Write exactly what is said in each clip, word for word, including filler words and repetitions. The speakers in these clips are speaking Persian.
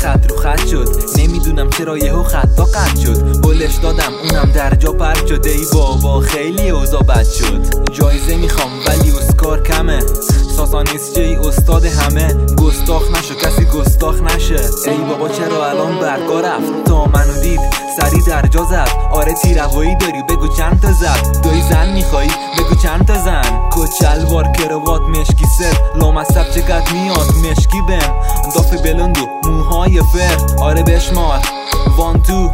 خط رو خط شد، نمیدونم چرا یهو خطا قطع شد. بلش دادم اونم در جا پرد شد. ای بابا خیلی اوضاع بد شد. جایزه میخوام ولی اسکار کمه. ساسانیس جی استاد همه. گستاخ نشو کسی گستاخ نشه. ای بابا چرا الان برگا رفت؟ تا منو دید سری در جا زد. آره تیروایی داری بگو چند تا زد. دوی زن میخوایی بگو چند تا زن. کچلوار کروات مشکی ست. لامصب چقدر میاد مشکی بم. داف بلند و موهای فر. آره بشمار وان تو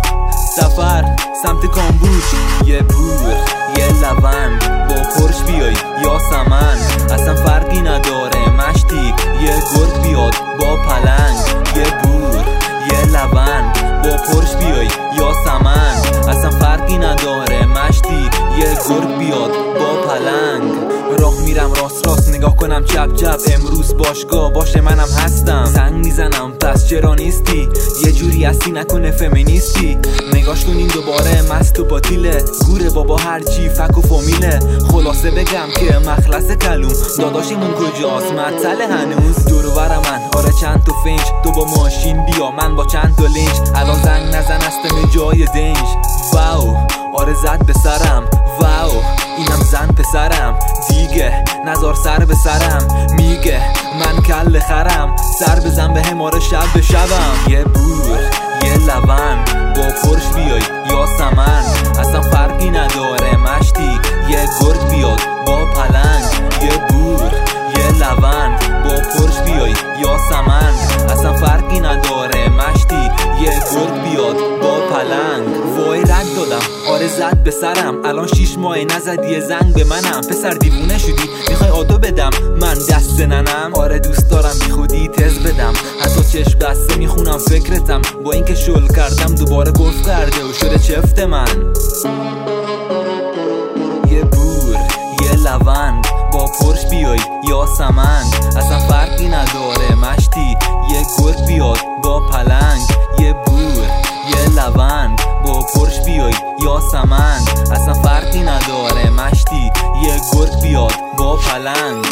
سفر سمت کامبوج. یه بور یه لوند با پرش بیای یا سمن اصلا فرقی نداره. مشتی یه گرگ بیاد با پلنگ. یه بور یه لوند با پرش بیای یا سمن اصلا فرقی نداره. مشتی یه گرگ بیاد با پلنگ. راه میرم راست راست نگاه کنم چپ چپ. امروز باشگاه باشه منم هستم. زنگ میزنم پس چرا نیستی؟ یه جوری هستی نکنه فمینیستی. نگاش کنین دوباره مست و باطیله. گوره بابا هرچی فک و فامیله. خلاصه بگم که مخلص کلوم داداشمون کجاست مطل هنوز. دور و بر من آره چند تا فنج. تو با ماشین بیا من با چند تا لنج. الان زنگ نزن استم جای دنج. واو آره زد به سرم. واو اینم زن پسرم. دیگه نزار سر به سرم. میگه من کل خرم. سر بزن به هم آره شب به شبم. یه بور یه لوند با پرش بیای یا سمن اصلا فرقی نداره. مشتی یه گرگ بیاد با پلنگ. یه بور یه لوند با پرش بیای یا سمن اصلا فرقی نداره. مشتی یه گرگ بیاد با پلنگ. وای رد دادم آره زد به سرم. الان شیش ماه نزد یه زنگ به منم. پسر دیوونه شدی میخوای آدو بدم من دست ننم؟ آره دوست دارم بی خودی تز بدم. حتی چشم بسته میخونم فکرتم. با اینکه شل کردم دوباره گفت کرده و شده چفت من. یه بور یه لوند با پرش بیای یا سمن اصلا فرقی نداره. مشتی یه گرگ بیاد با پلنگ. یه بور یه لوند با پرش بیای یا سمن اصلا فرقی نداره. مشتی یه گرگ بیاد با پلنگ.